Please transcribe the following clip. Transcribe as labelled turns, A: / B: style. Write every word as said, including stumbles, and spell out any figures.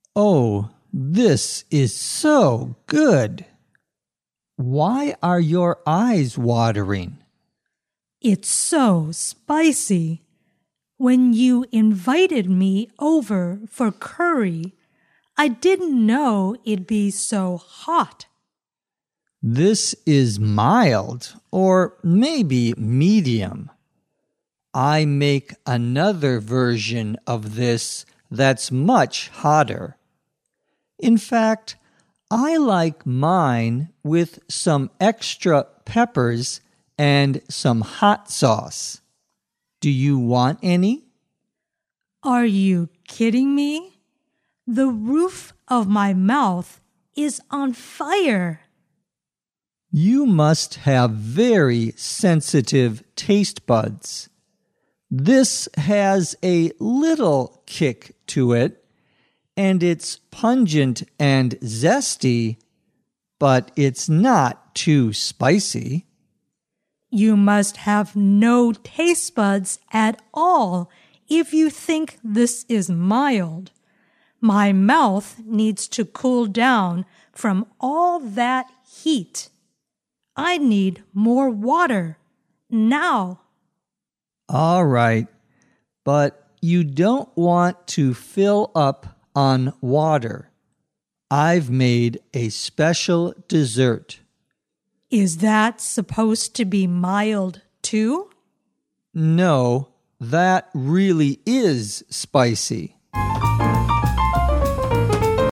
A: Oh, this is so good. Why are your eyes watering?
B: It's so spicy. When you invited me over for curry, I didn't know it'd be so hot.
A: This is mild, or maybe medium. I make another version of this that's much hotter. In fact, I like mine with some extra peppers and some hot sauce. Do you want any?
B: Are you kidding me? The roof of my mouth is on fire.
A: You must have very sensitive taste buds. This has a little kick to it, and it's pungent and zesty, but it's not too spicy.
B: You must have no taste buds at all if you think this is mild. My mouth needs to cool down from all that heat. I need more water now.
A: All right, but you don't want to fill up on water. I've made a special dessert.
B: Is that supposed to be mild too?
A: No, that really is spicy.